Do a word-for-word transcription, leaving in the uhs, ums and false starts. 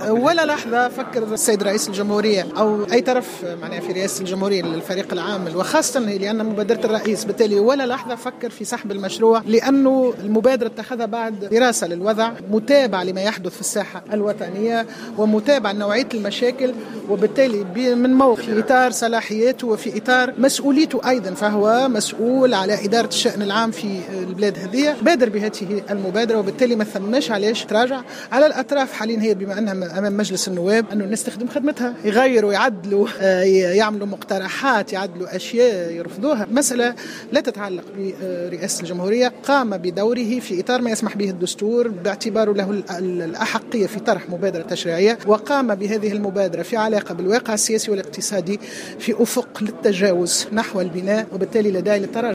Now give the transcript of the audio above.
ولا لحظة فكر السيد رئيس الجمهورية أو أي طرف معناها في رئاسة الجمهورية للفريق العامل، وخاصة لأن مبادرة الرئيس، بالتالي ولا لحظة فكر في سحب المشروع، لأنه المبادرة اتخذها بعد دراسة للوضع، متابعة لما يحدث في الساحة الوطنية ومتابعة نوعية المشاكل، وبالتالي من موقع في إطار صلاحياته وفي إطار مسؤوليته أيضا، فهو مسؤول على إدارة الشأن العام في البلاد هذه، بادر بهذه المبادرة، وبالتالي ما ثماش علاش تراجع. على الأطراف حاليا هي بما أنها أمام مجلس النواب أنه نستخدم خدمتها، يغيروا يعدلوا يعملوا مقترحات يعدلوا أشياء يرفضوها. مسألة لا تتعلق برئاسة الجمهورية، قام بدوره في إطار ما يسمح به الدستور باعتباره له الأحقية في طرح مبادرة تشريعية، وقام بهذه المبادرة في علاقة بالواقع السياسي والاقتصادي في أفق للتجاوز نحو البناء، وبالتالي لا داعي للتراجع.